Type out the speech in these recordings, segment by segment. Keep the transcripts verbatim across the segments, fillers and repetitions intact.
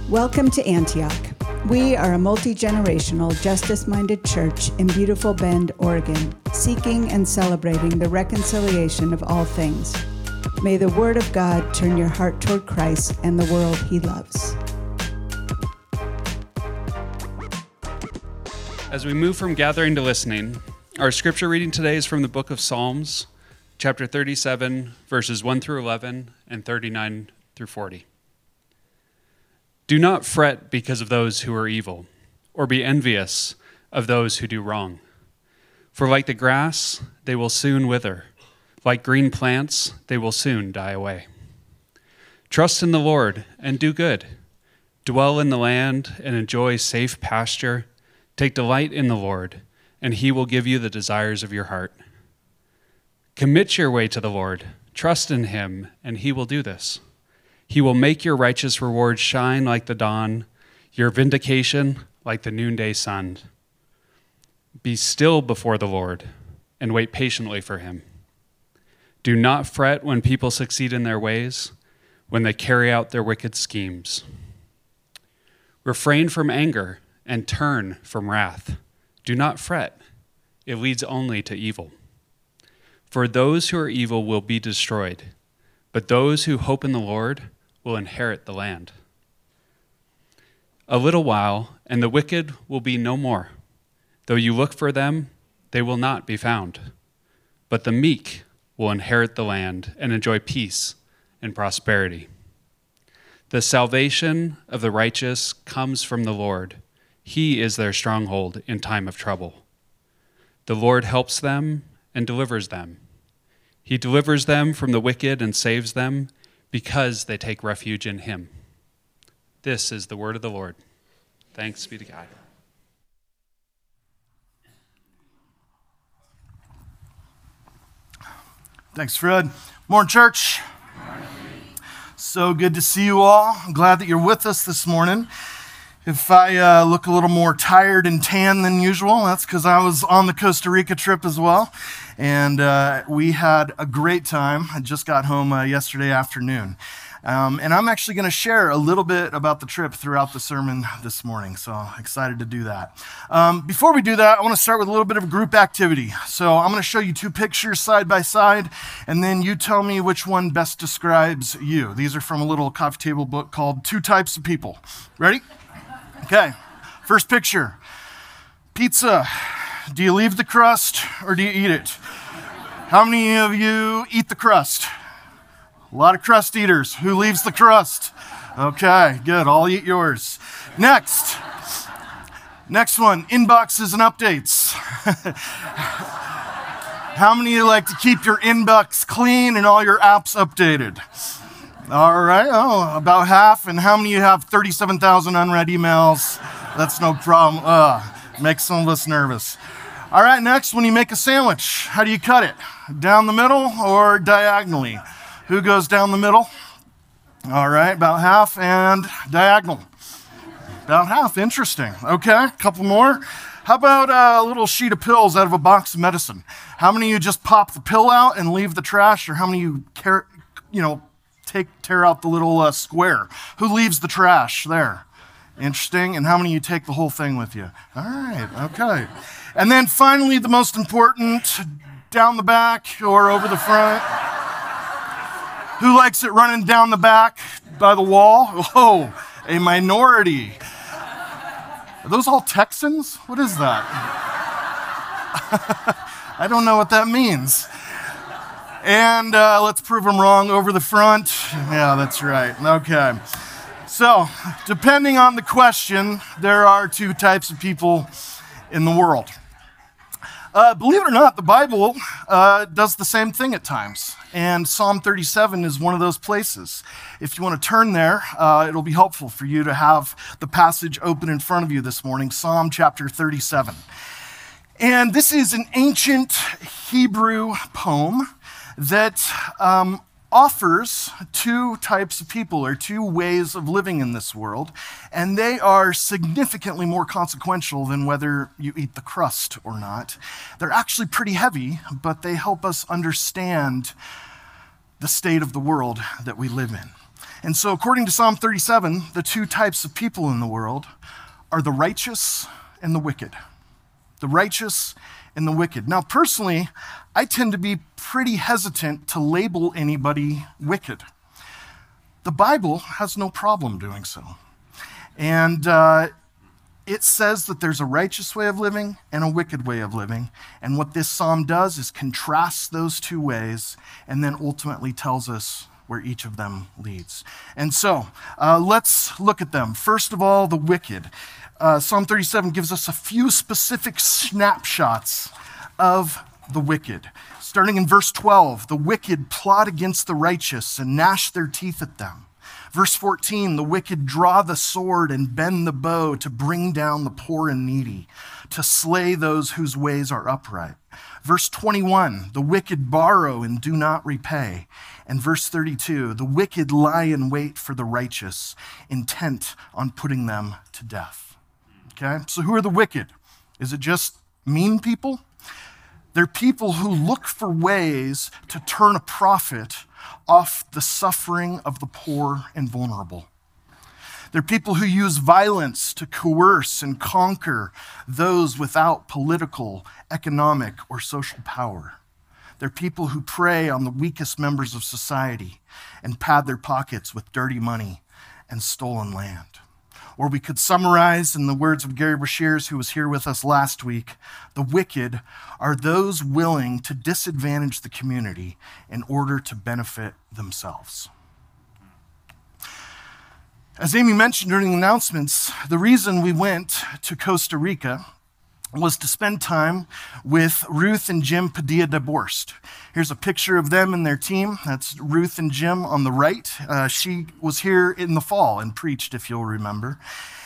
Welcome to Antioch. We are a multi-generational, justice-minded church in beautiful Bend, Oregon, seeking and celebrating the reconciliation of all things. May the Word of God turn your heart toward Christ and the world He loves. As we move from gathering to listening, our scripture reading today is from the book of Psalms, chapter thirty-seven, verses one through eleven, and thirty-nine through forty. Do not fret because of those who are evil, or be envious of those who do wrong. For like the grass, they will soon wither. Like green plants, they will soon die away. Trust in the Lord and do good. Dwell in the land and enjoy safe pasture. Take delight in the Lord, and He will give you the desires of your heart. Commit your way to the Lord. Trust in Him, and He will do this. He will make your righteous reward shine like the dawn, your vindication like the noonday sun. Be still before the Lord and wait patiently for Him. Do not fret when people succeed in their ways, when they carry out their wicked schemes. Refrain from anger and turn from wrath. Do not fret. It leads only to evil. For those who are evil will be destroyed, but those who hope in the Lord will inherit the land. A little while, and the wicked will be no more. Though you look for them, they will not be found. But the meek will inherit the land and enjoy peace and prosperity. The salvation of the righteous comes from the Lord. He is their stronghold in time of trouble. The Lord helps them and delivers them. He delivers them from the wicked and saves them, because they take refuge in Him. This is the word of the Lord. Thanks be to God. Thanks, Fred. Morning, church. Morning. So good to see you all. I'm glad that you're with us this morning. If I uh, look a little more tired and tan than usual, that's because I was on the Costa Rica trip as well. And uh, we had a great time. I just got home uh, yesterday afternoon. Um, and I'm actually going to share a little bit about the trip throughout the sermon this morning. So excited to do that. Um, before we do that, I want to start with a little bit of a group activity. So I'm going to show you two pictures side by side, and then you tell me which one best describes you. These are from a little coffee table book called Two Types of People. Ready? Okay, first picture. Pizza. Do you leave the crust or do you eat it? How many of you eat the crust? A lot of crust eaters. Who leaves the crust? Okay, good. I'll eat yours. Next. Next one, inboxes and updates. How many of you like to keep your inbox clean and all your apps updated? All right, oh, about half. And how many of you have thirty-seven thousand unread emails? That's no problem. Ugh, makes some of us nervous. All right, next, when you make a sandwich, how do you cut it? Down the middle or diagonally? Who goes down the middle? All right, about half. And diagonal? About half, interesting. Okay, a couple more. How about a little sheet of pills out of a box of medicine? How many of you just pop the pill out and leave the trash? Or how many of you, care, you know, take tear out the little uh, square? Who leaves the trash there? Interesting. And how many of you take the whole thing with you? All right, okay. And then finally, the most important, down the back or over the front? Who likes it running down the back by the wall? Oh, a minority. Are those all Texans? What is that? I don't know what that means. And uh, let's prove them wrong, over the front. Yeah, that's right. Okay. So, depending on the question, there are two types of people in the world. Uh, believe it or not, the Bible uh, does the same thing at times. And Psalm thirty-seven is one of those places. If you want to turn there, uh, it'll be helpful for you to have the passage open in front of you this morning, Psalm chapter thirty-seven. And this is an ancient Hebrew poem that um, offers two types of people, or two ways of living in this world, and they are significantly more consequential than whether you eat the crust or not. They're actually pretty heavy, but they help us understand the state of the world that we live in. And so according to Psalm thirty-seven, the two types of people in the world are the righteous and the wicked. The righteous and the wicked. Now, personally, I tend to be pretty hesitant to label anybody wicked. The Bible has no problem doing so. And uh, it says that there's a righteous way of living and a wicked way of living. And what this psalm does is contrasts those two ways and then ultimately tells us where each of them leads. And so uh, let's look at them. First of all, the wicked. Uh, Psalm thirty-seven gives us a few specific snapshots of the wicked. Starting in verse twelve, the wicked plot against the righteous and gnash their teeth at them. Verse fourteen, the wicked draw the sword and bend the bow to bring down the poor and needy, to slay those whose ways are upright. Verse twenty-one, the wicked borrow and do not repay. And verse thirty-two, the wicked lie in wait for the righteous, intent on putting them to death. Okay, so who are the wicked? Is it just mean people? They're people who look for ways to turn a profit off the suffering of the poor and vulnerable. They're people who use violence to coerce and conquer those without political, economic, or social power. They're people who prey on the weakest members of society and pad their pockets with dirty money and stolen land. Or we could summarize in the words of Gary Brashears, who was here with us last week, the wicked are those willing to disadvantage the community in order to benefit themselves. As Amy mentioned during the announcements, the reason we went to Costa Rica was to spend time with Ruth and Jim Padilla de Borst. Here's a picture of them and their team. That's Ruth and Jim on the right. Uh, she was here in the fall and preached, if you'll remember.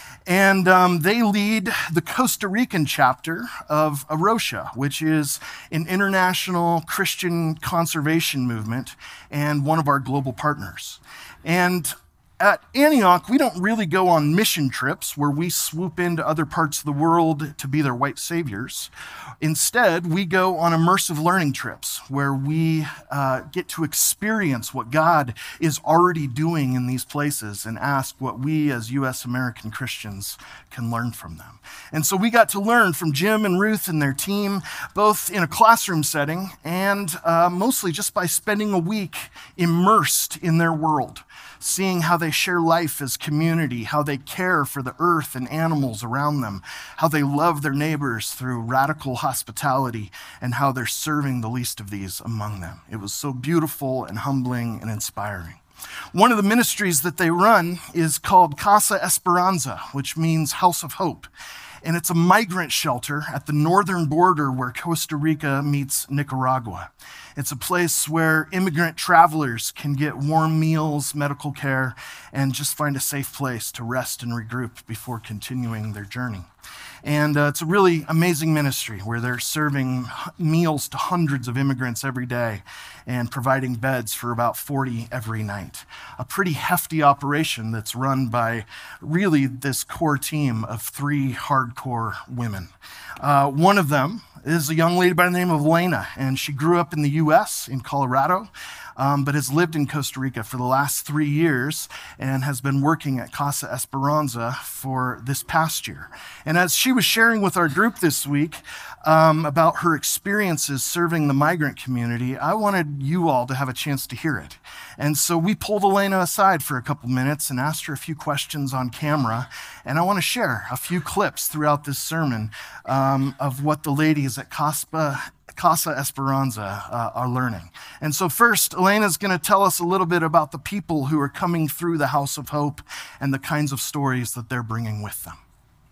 And um, they lead the Costa Rican chapter of A Rocha, which is an international Christian conservation movement and one of our global partners. And at Antioch, we don't really go on mission trips where we swoop into other parts of the world to be their white saviors. Instead, we go on immersive learning trips where we uh, get to experience what God is already doing in these places and ask what we as U S American Christians can learn from them. And so we got to learn from Jim and Ruth and their team, both in a classroom setting and uh, mostly just by spending a week immersed in their world, seeing how they share life as community, how they care for the earth and animals around them, how they love their neighbors through radical hospitality, and how they're serving the least of these among them. It was so beautiful and humbling and inspiring. One of the ministries that they run is called Casa Esperanza, which means House of Hope. And it's a migrant shelter at the northern border where Costa Rica meets Nicaragua. It's a place where immigrant travelers can get warm meals, medical care, and just find a safe place to rest and regroup before continuing their journey. And uh, it's a really amazing ministry where they're serving meals to hundreds of immigrants every day and providing beds for about forty every night. A pretty hefty operation that's run by really this core team of three hardcore women. Uh, one of them is a young lady by the name of Elena, and she grew up in the U S, in Colorado, um, but has lived in Costa Rica for the last three years and has been working at Casa Esperanza for this past year. And as she was sharing with our group this week um, about her experiences serving the migrant community, I wanted you all to have a chance to hear it. And so we pulled Elena aside for a couple minutes and asked her a few questions on camera. And I want to share a few clips throughout this sermon um, of what the ladies at Casa, Casa Esperanza uh, are learning. And so first, Elena's going to tell us a little bit about the people who are coming through the House of Hope and the kinds of stories that they're bringing with them.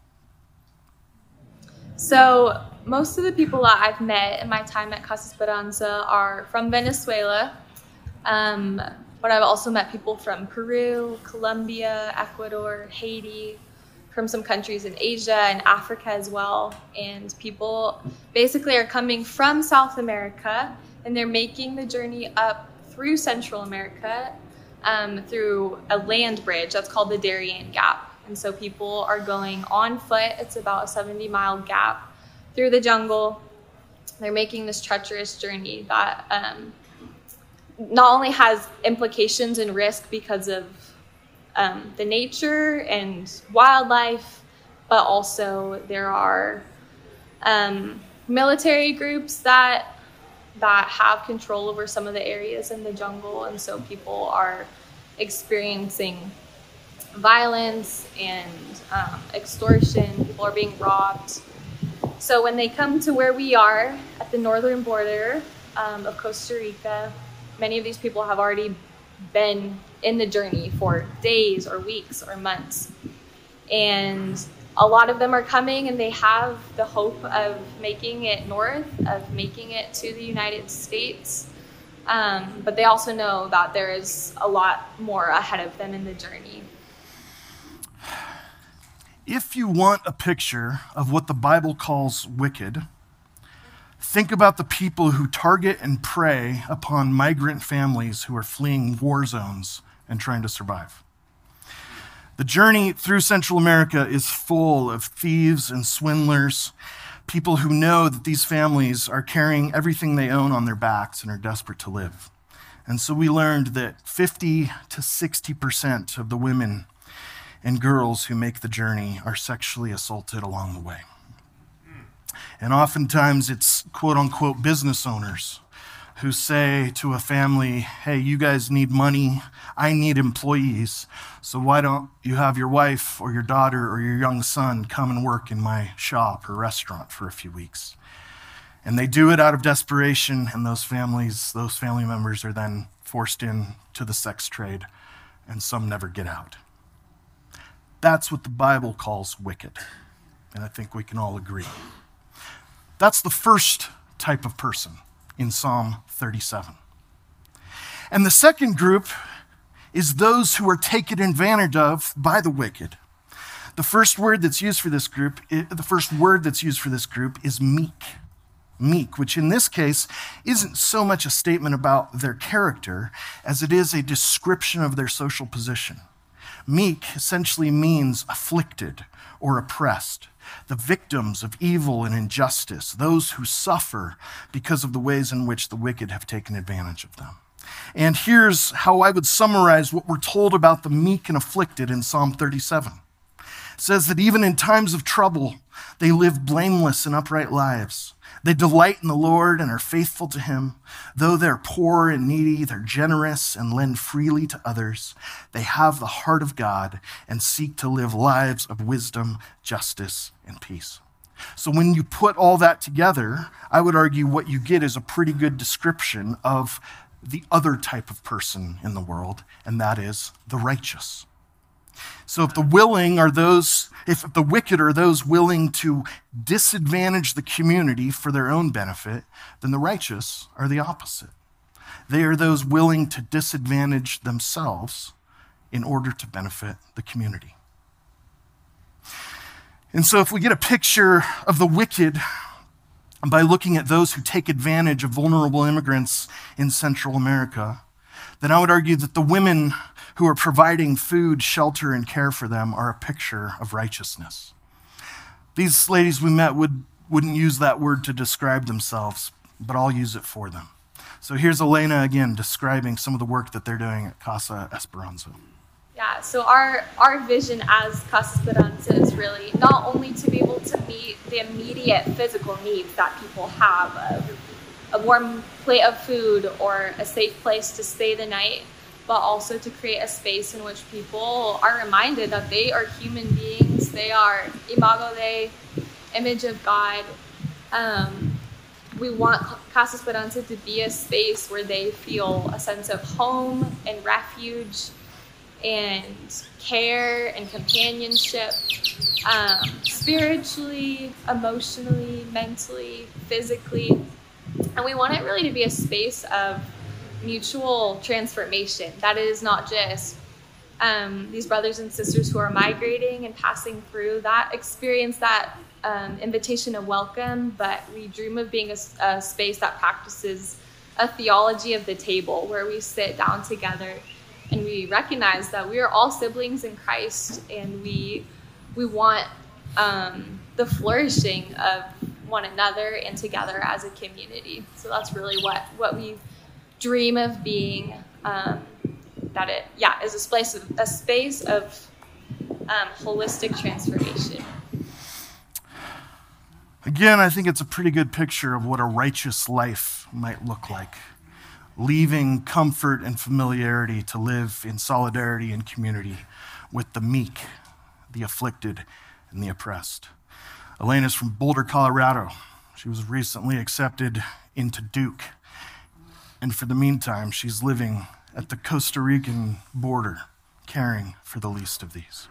So most of the people that I've met in my time at Casa Esperanza are from Venezuela, um, but I've also met people from Peru, Colombia, Ecuador, Haiti, from some countries in Asia and Africa as well. And people basically are coming from South America and they're making the journey up through Central America um, through a land bridge that's called the Darien Gap. And so people are going on foot. It's about a seventy mile gap through the jungle. They're making this treacherous journey that um, not only has implications and risk because of um, the nature and wildlife, but also there are um, military groups that that have control over some of the areas in the jungle, and so people are experiencing violence and um, extortion. People are being robbed. So when they come to where we are at the northern border um, of Costa Rica, many of these people have already been in the journey for days or weeks or months. And a lot of them are coming and they have the hope of making it north, of making it to the United States. Um, but they also know that there is a lot more ahead of them in the journey. If you want a picture of what the Bible calls wicked, think about the people who target and prey upon migrant families who are fleeing war zones and trying to survive. The journey through Central America is full of thieves and swindlers, people who know that these families are carrying everything they own on their backs and are desperate to live. And so we learned that fifty to sixty percent of the women and girls who make the journey are sexually assaulted along the way. And oftentimes it's quote unquote business owners who say to a family, hey, you guys need money, I need employees, so why don't you have your wife or your daughter or your young son come and work in my shop or restaurant for a few weeks? And they do it out of desperation, and those families, those family members are then forced into the sex trade, and some never get out. That's what the Bible calls wicked, and I think we can all agree. That's the first type of person in Psalm thirty-seven. And the second group is those who are taken advantage of by the wicked. The first word that's used for this group, the first word that's used for this group is meek. Meek, which in this case isn't so much a statement about their character as it is a description of their social position. Meek essentially means afflicted or oppressed, the victims of evil and injustice, those who suffer because of the ways in which the wicked have taken advantage of them. And here's how I would summarize what we're told about the meek and afflicted in Psalm thirty-seven. It says that even in times of trouble, they live blameless and upright lives. They delight in the Lord and are faithful to him. Though they're poor and needy, they're generous and lend freely to others. They have the heart of God and seek to live lives of wisdom, justice, and peace. So when you put all that together, I would argue what you get is a pretty good description of the other type of person in the world, and that is the righteous. So if the willing are those, if the wicked are those willing to disadvantage the community for their own benefit, then the righteous are the opposite. They are those willing to disadvantage themselves in order to benefit the community. And so if we get a picture of the wicked by looking at those who take advantage of vulnerable immigrants in Central America, then I would argue that the women who are providing food, shelter, and care for them are a picture of righteousness. These ladies we met would, wouldn't use that word to describe themselves, but I'll use it for them. So here's Elena again describing some of the work that they're doing at Casa Esperanza. Yeah, so our, our vision as Casa Esperanza is really not only to be able to meet the immediate physical needs that people have of a warm plate of food or a safe place to stay the night, but also to create a space in which people are reminded that they are human beings. They are imago Dei, image of God. Um, we want Casa Esperanza to be a space where they feel a sense of home and refuge and care and companionship, um, spiritually, emotionally, mentally, physically. And we want it really to be a space of mutual transformation. That is not just um, these brothers and sisters who are migrating and passing through that experience, that um, invitation of welcome, but we dream of being a, a space that practices a theology of the table, where we sit down together and we recognize that we are all siblings in Christ, and we we want um, the flourishing of one another and together as a community. So that's really what what we dream of being, um, that it, yeah, is a space of, a space of um, holistic transformation. Again, I think it's a pretty good picture of what a righteous life might look like. Leaving comfort and familiarity to live in solidarity and community with the meek, the afflicted, and the oppressed. Elena's from Boulder, Colorado. She was recently accepted into Duke. And for the meantime, she's living at the Costa Rican border, caring for the least of these.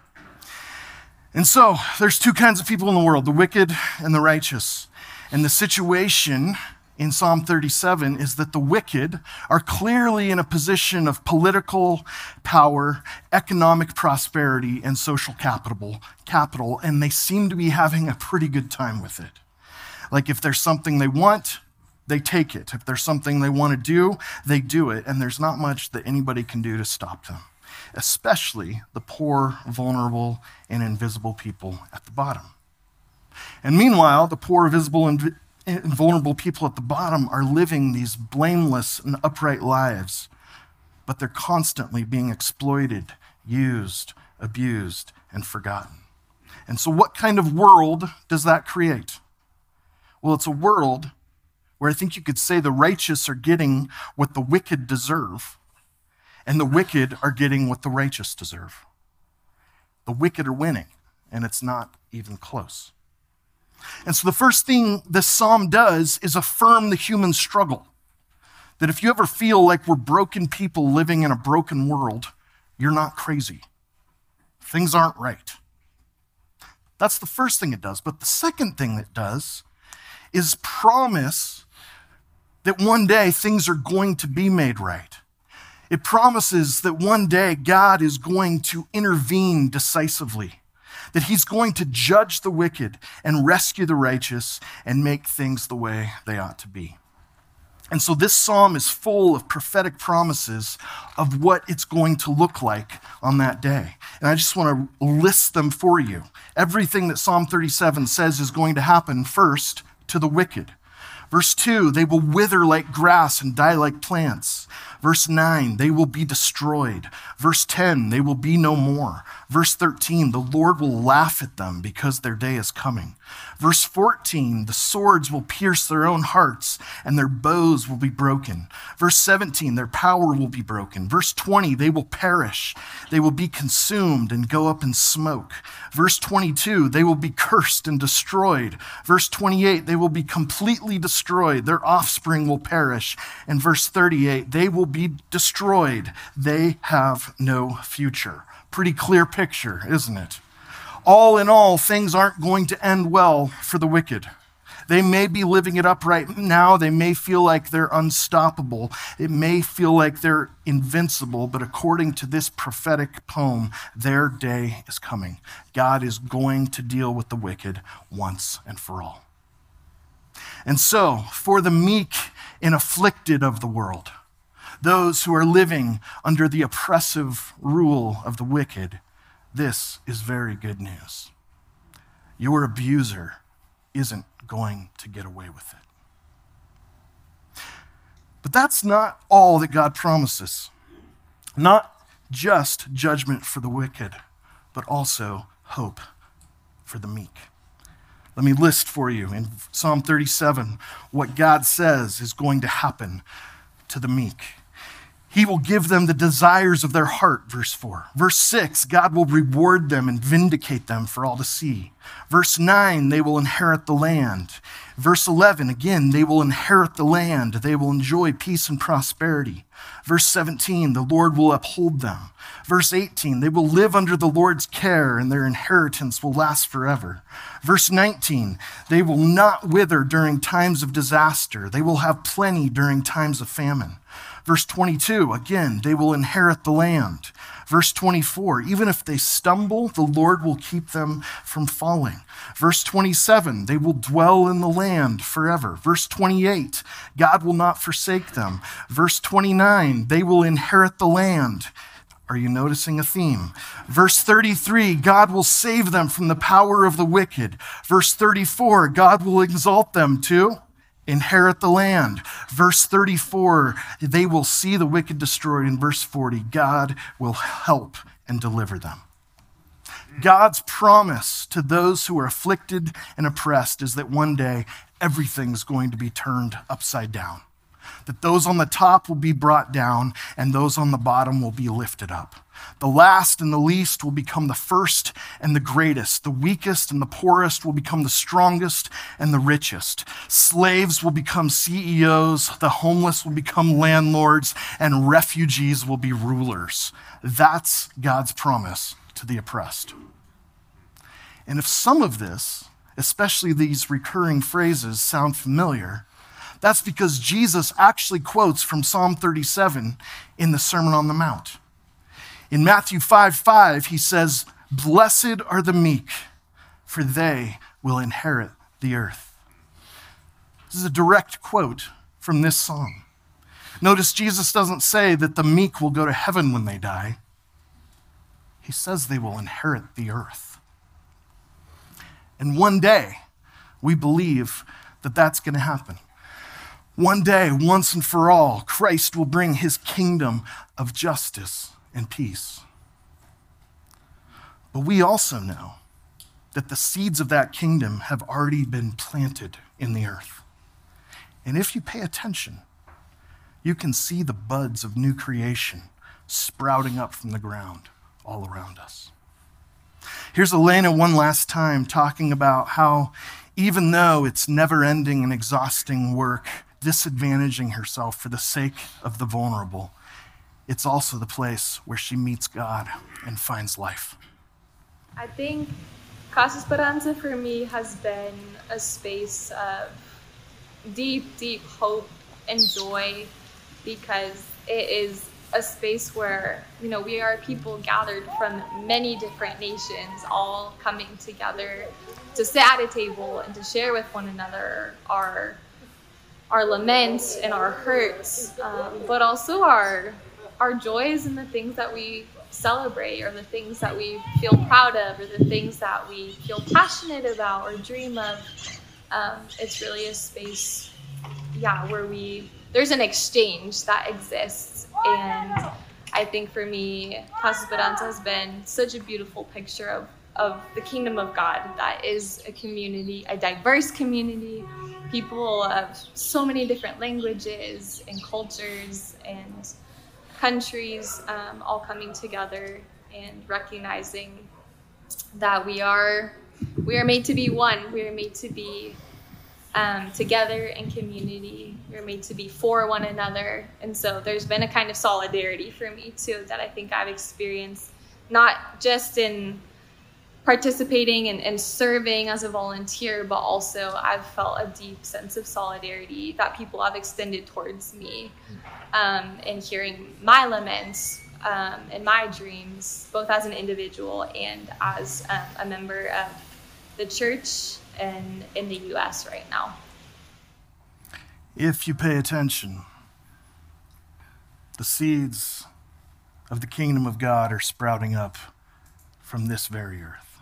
And so, there's two kinds of people in the world, the wicked and the righteous. And the situation in Psalm thirty-seven is that the wicked are clearly in a position of political power, economic prosperity, and social capital, capital, and they seem to be having a pretty good time with it. Like if there's something they want, they take it. If there's something they want to do, they do it, and there's not much that anybody can do to stop them, especially the poor, vulnerable, and invisible people at the bottom. And meanwhile, the poor, visible, and and vulnerable people at the bottom are living these blameless and upright lives, but they're constantly being exploited, used, abused, and forgotten. And so what kind of world does that create? Well, it's a world where I think you could say the righteous are getting what the wicked deserve, and the wicked are getting what the righteous deserve. The wicked are winning, and it's not even close. And so the first thing this psalm does is affirm the human struggle. That if you ever feel like we're broken people living in a broken world, you're not crazy. Things aren't right. That's the first thing it does. But the second thing it does is promise that one day things are going to be made right. It promises that one day God is going to intervene decisively, that he's going to judge the wicked and rescue the righteous and make things the way they ought to be. And so this psalm is full of prophetic promises of what it's going to look like on that day. And I just want to list them for you. Everything that Psalm thirty-seven says is going to happen first to the wicked. Verse two, they will wither like grass and die like plants. Verse nine, they will be destroyed. Verse ten, they will be no more. Verse thirteen, the Lord will laugh at them because their day is coming. Verse fourteen, the swords will pierce their own hearts and their bows will be broken. Verse seventeen, their power will be broken. Verse twenty, they will perish. They will be consumed and go up in smoke. Verse twenty-two, they will be cursed and destroyed. Verse twenty-eight, they will be completely destroyed. Their offspring will perish. And verse thirty-eight, they will be destroyed. They have no future. Pretty clear picture, isn't it? All in all, things aren't going to end well for the wicked. They may be living it up right now. They may feel like they're unstoppable. It may feel like they're invincible, but according to this prophetic poem, their day is coming. God is going to deal with the wicked once and for all. And so, for the meek and afflicted of the world, those who are living under the oppressive rule of the wicked, this is very good news. Your abuser isn't going to get away with it. But that's not all that God promises. Not just judgment for the wicked, but also hope for the meek. Let me list for you in Psalm thirty-seven what God says is going to happen to the meek. He will give them the desires of their heart, verse four. Verse six, God will reward them and vindicate them for all to see. Verse nine, they will inherit the land. Verse eleven, again, they will inherit the land. They will enjoy peace and prosperity. Verse seventeen, the Lord will uphold them. Verse eighteen, they will live under the Lord's care and their inheritance will last forever. Verse nineteen, they will not wither during times of disaster. They will have plenty during times of famine. Verse twenty-two, again, they will inherit the land. Verse twenty-four, even if they stumble, the Lord will keep them from falling. Verse twenty-seven, they will dwell in the land forever. Verse twenty-eight, God will not forsake them. Verse twenty-nine, they will inherit the land. Are you noticing a theme? Verse thirty-three, God will save them from the power of the wicked. Verse thirty-four, God will exalt them to inherit the land. Verse thirty-four, they will see the wicked destroyed. In verse forty, God will help and deliver them. God's promise to those who are afflicted and oppressed is that one day everything's going to be turned upside down. That those on the top will be brought down and those on the bottom will be lifted up. The last and the least will become the first and the greatest. The weakest and the poorest will become the strongest and the richest. Slaves will become C E Os. The homeless will become landlords, and refugees will be rulers. That's God's promise to the oppressed. And if some of this, especially these recurring phrases, sound familiar, that's because Jesus actually quotes from Psalm thirty-seven in the Sermon on the Mount. In Matthew five five, he says, "Blessed are the meek, for they will inherit the earth." This is a direct quote from this psalm. Notice Jesus doesn't say that the meek will go to heaven when they die. He says they will inherit the earth. And one day, we believe that that's going to happen. One day, once and for all, Christ will bring his kingdom of justice and peace. But we also know that the seeds of that kingdom have already been planted in the earth. And if you pay attention, you can see the buds of new creation sprouting up from the ground all around us. Here's Elena one last time talking about how even though it's never-ending and exhausting work, disadvantaging herself for the sake of the vulnerable, it's also the place where she meets God and finds life. I think Casa Esperanza for me has been a space of deep, deep hope and joy, because it is a space where, you know, we are people gathered from many different nations, all coming together to sit at a table and to share with one another our our laments and our hurts, um, but also our our joys and the things that we celebrate, or the things that we feel proud of, or the things that we feel passionate about or dream of. Um, it's really a space, yeah, where we there's an exchange that exists. And I think for me, Casa Esperanza has been such a beautiful picture of, of the kingdom of God that is a community, a diverse community, people of so many different languages and cultures and countries, um, all coming together and recognizing that we are we are made to be one. We are made to be um, together in community. We are made to be for one another. And so there's been a kind of solidarity for me too that I think I've experienced, not just in participating and, and serving as a volunteer, but also I've felt a deep sense of solidarity that people have extended towards me, um, and hearing my laments um, and my dreams, both as an individual and as um, a member of the church and in the U S right now. If you pay attention, the seeds of the kingdom of God are sprouting up from this very earth.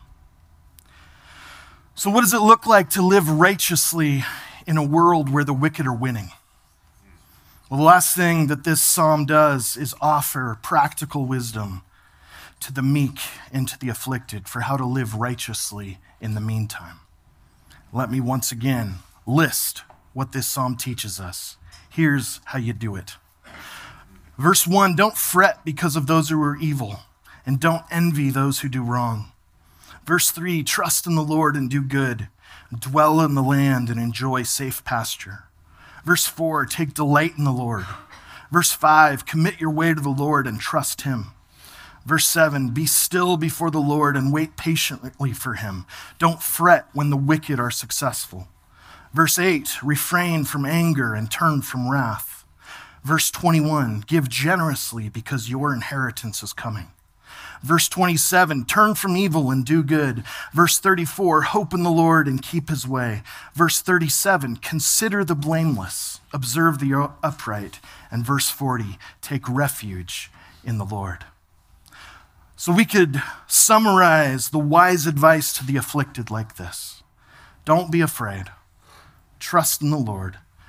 So what does it look like to live righteously in a world where the wicked are winning? Well, the last thing that this psalm does is offer practical wisdom to the meek and to the afflicted for how to live righteously in the meantime. Let me once again list what this psalm teaches us. Here's how you do it. Verse one, don't fret because of those who are evil, and don't envy those who do wrong. Verse three, trust in the Lord and do good. Dwell in the land and enjoy safe pasture. Verse four, take delight in the Lord. Verse five, commit your way to the Lord and trust him. Verse seven, be still before the Lord and wait patiently for him. Don't fret when the wicked are successful. Verse eight, refrain from anger and turn from wrath. Verse twenty-one, give generously because your inheritance is coming. Verse twenty-seven, turn from evil and do good. Verse thirty-four, hope in the Lord and keep his way. Verse thirty-seven, consider the blameless, observe the upright. And verse forty, take refuge in the Lord. So we could summarize the wise advice to the afflicted like this. Don't be afraid. Trust in the Lord.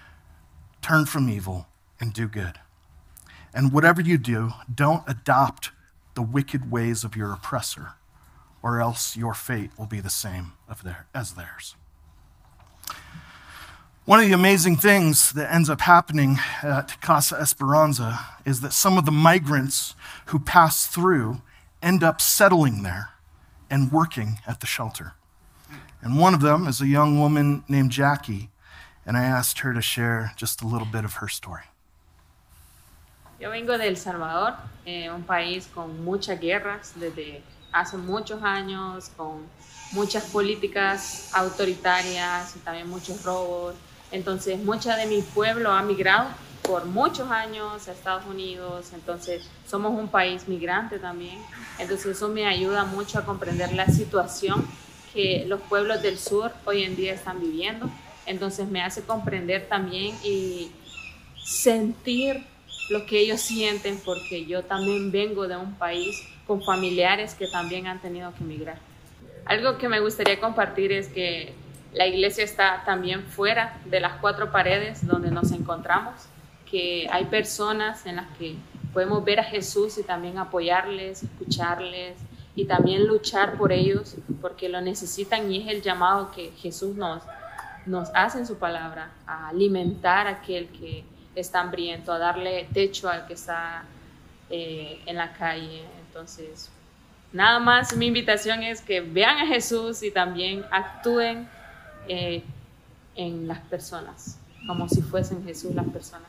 turn from evil, and do good. And whatever you do, don't adopt the wicked ways of your oppressor, or else your fate will be the same of their, as theirs. One of the amazing things that ends up happening at Casa Esperanza is that some of the migrants who pass through end up settling there and working at the shelter. And one of them is a young woman named Jackie, and I asked her to share just a little bit of her story. Yo vengo de El Salvador, eh, un país con muchas guerras desde hace muchos años, con muchas políticas autoritarias y también muchos robos. Entonces, mucha de mi pueblo ha migrado por muchos años a Estados Unidos. Entonces, somos un país migrante también. Entonces, eso me ayuda mucho a comprender la situación que los pueblos del sur hoy en día están viviendo. Entonces, me hace comprender también y sentir lo que ellos sienten, porque yo también vengo de un país con familiares que también han tenido que emigrar. Algo que me gustaría compartir es que la iglesia está también fuera de las cuatro paredes donde nos encontramos, que hay personas en las que podemos ver a Jesús y también apoyarles, escucharles y también luchar por ellos porque lo necesitan, y es el llamado que Jesús nos, nos hace en su palabra, a alimentar a aquel que está hambriento, a darle techo al que está eh, en la calle. Entonces, nada más, mi invitación es que vean a Jesús y también actúen eh, en las personas, como si fuesen Jesús las personas.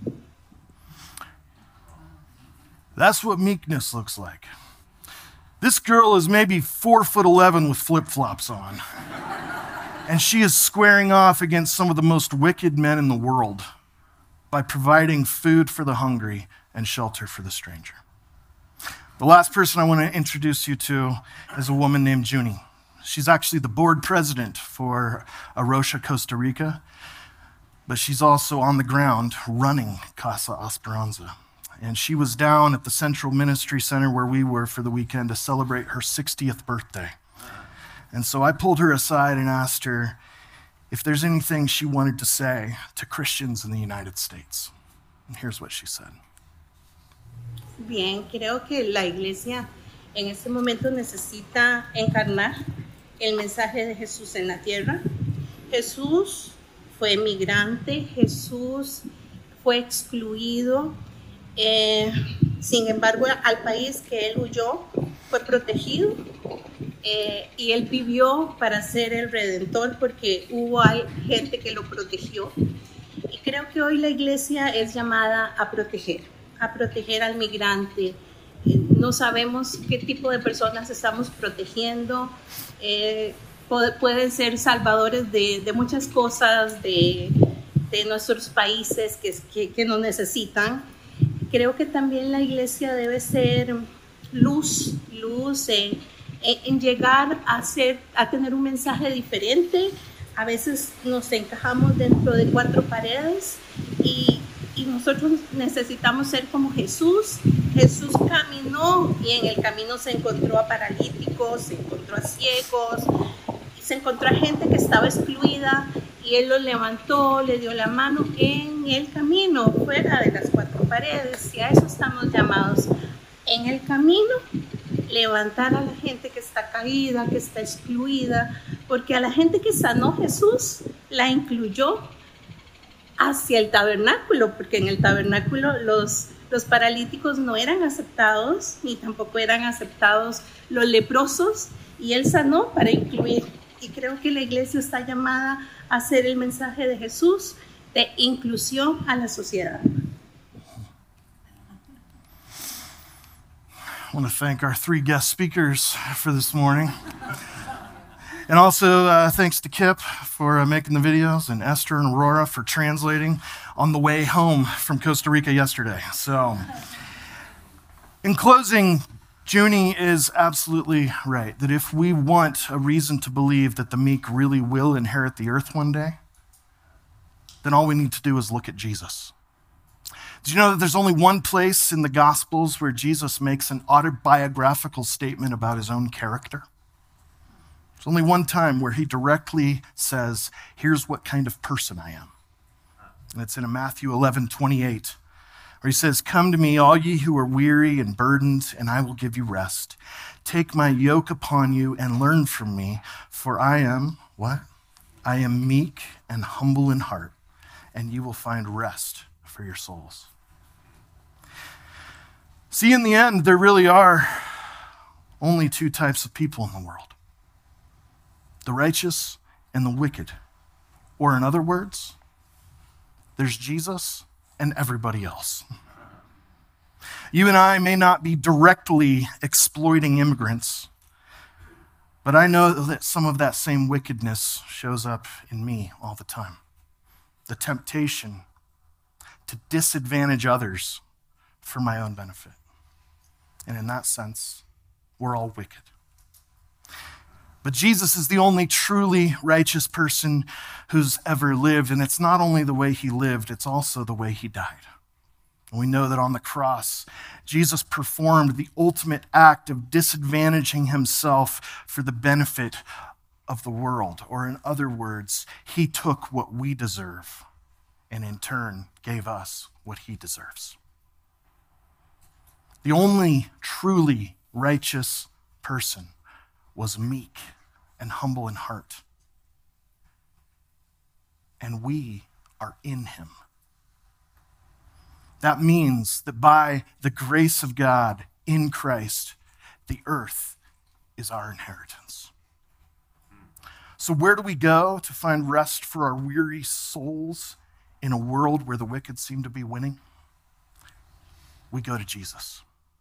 That's what meekness looks like. This girl is maybe four foot eleven with flip-flops on. And she is squaring off against some of the most wicked men in the world by providing food for the hungry and shelter for the stranger. The last person I want to introduce you to is a woman named Junie. She's actually the board president for Arosha, Costa Rica, but she's also on the ground running Casa Esperanza. And she was down at the Central Ministry Center where we were for the weekend to celebrate her sixtieth birthday. And so I pulled her aside and asked her if there's anything she wanted to say to Christians in the United States. And here's what she said. Bien, creo que la iglesia en este momento necesita encarnar el mensaje de Jesús en la tierra. Jesús fue migrante, Jesús fue excluido, eh, sin embargo al país que él huyó fue protegido, eh, y él vivió para ser el redentor porque hubo gente que lo protegió. Y creo que hoy la iglesia es llamada a proteger, a proteger al migrante. Eh, no sabemos qué tipo de personas estamos protegiendo. Eh, pueden ser salvadores de, de muchas cosas, de, de nuestros países que, que, que nos necesitan. Creo que también la iglesia debe ser luz, luz en, en llegar a, ser, a tener un mensaje diferente. A veces nos encajamos dentro de cuatro paredes y, y nosotros necesitamos ser como Jesús. Jesús caminó y en el camino se encontró a paralíticos, se encontró a ciegos, se encontró a gente que estaba excluida y Él los levantó, le dio la mano en el camino, fuera de las cuatro paredes, y a eso estamos llamados. En el camino, levantar a la gente que está caída, que está excluida, porque a la gente que sanó Jesús la incluyó hacia el tabernáculo, porque en el tabernáculo los, los paralíticos no eran aceptados, ni tampoco eran aceptados los leprosos, y Él sanó para incluir. Y creo que la iglesia está llamada a hacer el mensaje de Jesús de inclusión a la sociedad. I want to thank our three guest speakers for this morning. And also uh, thanks to Kip for uh, making the videos, and Esther and Aurora for translating on the way home from Costa Rica yesterday. So, in closing, Junie is absolutely right, that if we want a reason to believe that the meek really will inherit the earth one day, then all we need to do is look at Jesus. Do you know that there's only one place in the Gospels where Jesus makes an autobiographical statement about his own character? There's only one time where he directly says, here's what kind of person I am. And it's in Matthew eleven twenty-eight, where he says, "Come to me, all ye who are weary and burdened, and I will give you rest. Take my yoke upon you and learn from me, for I am," what? "I am meek and humble in heart, and you will find rest for your souls." See, in the end, there really are only two types of people in the world: the righteous and the wicked. Or in other words, there's Jesus and everybody else. You and I may not be directly exploiting immigrants, but I know that some of that same wickedness shows up in me all the time. The temptation to disadvantage others for my own benefit. And in that sense, we're all wicked. But Jesus is the only truly righteous person who's ever lived, and it's not only the way he lived, it's also the way he died. And we know that on the cross, Jesus performed the ultimate act of disadvantaging himself for the benefit of the world. Or in other words, he took what we deserve and in turn gave us what he deserves. The only truly righteous person was meek and humble in heart. And we are in him. That means that by the grace of God in Christ, the earth is our inheritance. So where do we go to find rest for our weary souls in a world where the wicked seem to be winning? We go to Jesus.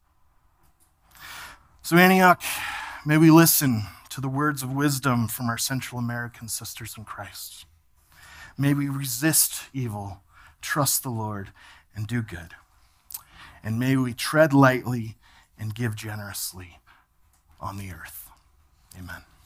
So Antioch, may we listen to the words of wisdom from our Central American sisters in Christ. May we resist evil, trust the Lord, and do good. And may we tread lightly and give generously on the earth. Amen.